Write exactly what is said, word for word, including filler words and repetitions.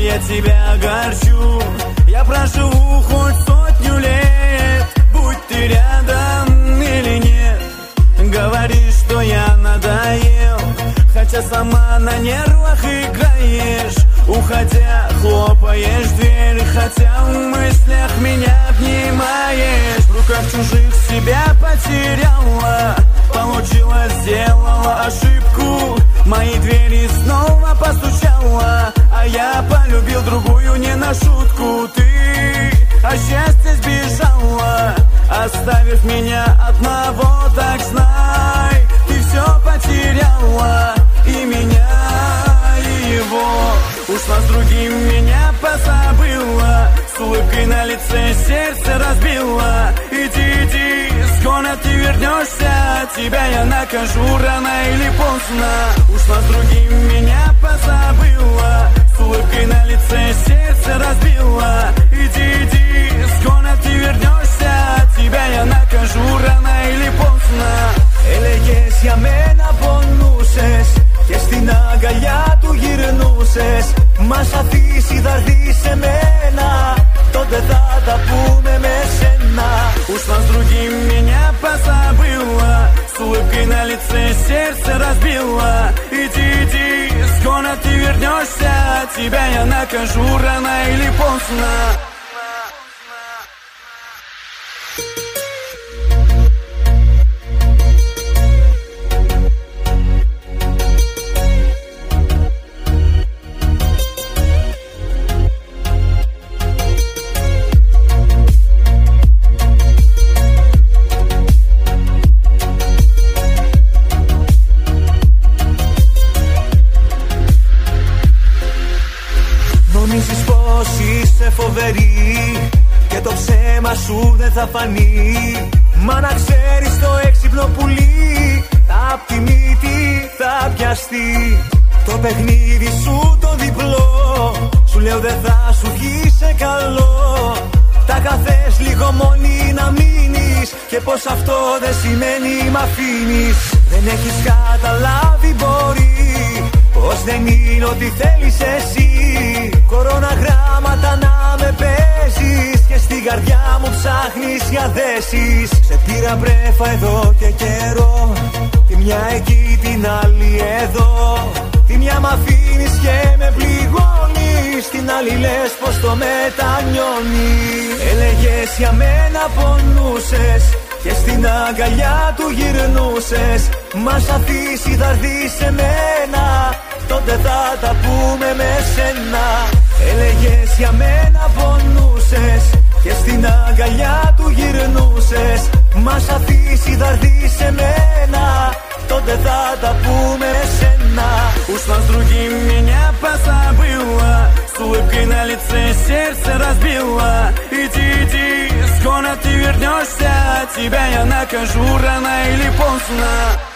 я тебя огорчу. Я проживу хоть сотню лет, будь ты рядом или нет. Говоришь, что я надоел, хотя сама на нервах играешь. Уходя, хлопаешь дверь, хотя в мыслях меня обнимаешь. В руках чужих себя потеряла, получилось, сделала ошибку. Мои двери снова постучала, а я полюбил другую не на шутку. Ты от счастья сбежала, оставив меня одного, так знай, ты все потеряла, и меня, и его. Ушла с другим, меня позабыла, с улыбкой на лице сердце разбила. Иди, иди, скоро ты вернешься, тебя я накажу рано или поздно. Ушла с другим, меня позабыла, с улыбкой на лице сердце разбила. Iди, iди, скоро ты вернешься, тебя я накажу рано или поздно. Έλεγες για μένα πονούσες και στην αγκαλιά του γυρνούσες. Μας αφήσει θα δεις σε μένα, τότε θα τα πούμε με σένα. Ушла с другим, меня позабыла, с улыбкой на лице сердце разбила. Иди, иди, скоро ты вернешься, тебя я накажу рано или поздно. Νομίζεις πως είσαι φοβερή και το ψέμα σου δεν θα φανεί. Μα να ξέρεις το έξυπνο πουλί απ' τη μύτη θα πιαστεί. Το παιχνίδι σου το διπλό, σου λέω δεν θα σου βγει σε καλό. Τα καθές λίγο μόνη να μείνεις και πως αυτό δεν σημαίνει μ' αφήνεις. Δεν έχεις καταλάβει μπορεί πως δεν είναι ό,τι θέλεις εσύ. Κοροναγράμματα να με παίζεις και στην καρδιά μου ψάχνεις για θέσεις. Σε πήρα πρέφα εδώ και καιρό, τη μια εκεί την άλλη εδώ. Τη μια μ' αφήνεις και με πληγώνεις, την άλλη λες πως το μετανιώνεις. Έλεγες για μένα πονούσες και στην αγκαλιά του γυρνούσες. Μας αφήσει θα δεις σε μένα, τότε θα τα πούμε με σένα. Έλεγες για μένα πονούσες και στην αγκαλιά του γυρνούσες. Μας αφήσει θα δεις σε μένα, τότε θα τα πούμε με σένα. Ушла с другим, меня позабыла, с улыбкой на лице сердце разбила. Иди, иди, скоро ты вернешься, тебя я накажу рано или поздно.